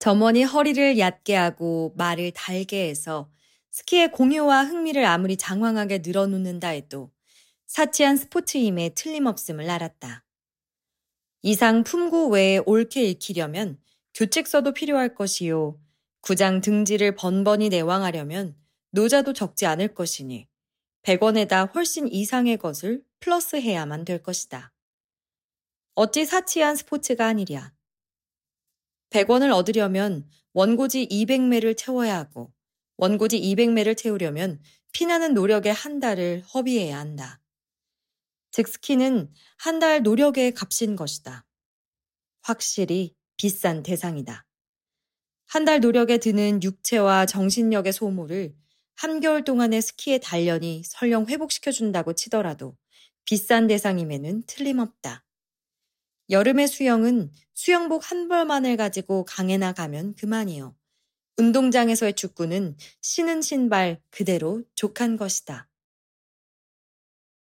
점원이 허리를 얕게 하고 말을 달게 해서 스키의 공유와 흥미를 아무리 장황하게 늘어놓는다 해도 사치한 스포츠임에 틀림없음을 알았다. 이상 품구 외에 옳게 익히려면 교칙서도 필요할 것이요. 구장 등지를 번번이 내왕하려면 노자도 적지 않을 것이니 100원에다 훨씬 이상의 것을 플러스해야만 될 것이다. 어찌 사치한 스포츠가 아니랴. 100원을 얻으려면 원고지 200매를 채워야 하고 원고지 200매를 채우려면 피나는 노력의 한 달을 허비해야 한다. 즉 스키는 한 달 노력의 값인 것이다. 확실히 비싼 대상이다. 한 달 노력에 드는 육체와 정신력의 소모를 한겨울 동안의 스키의 단련이 설령 회복시켜준다고 치더라도 비싼 대상임에는 틀림없다. 여름의 수영은 수영복 한 벌만을 가지고 강에나 가면 그만이요. 운동장에서의 축구는 신은 신발 그대로 족한 것이다.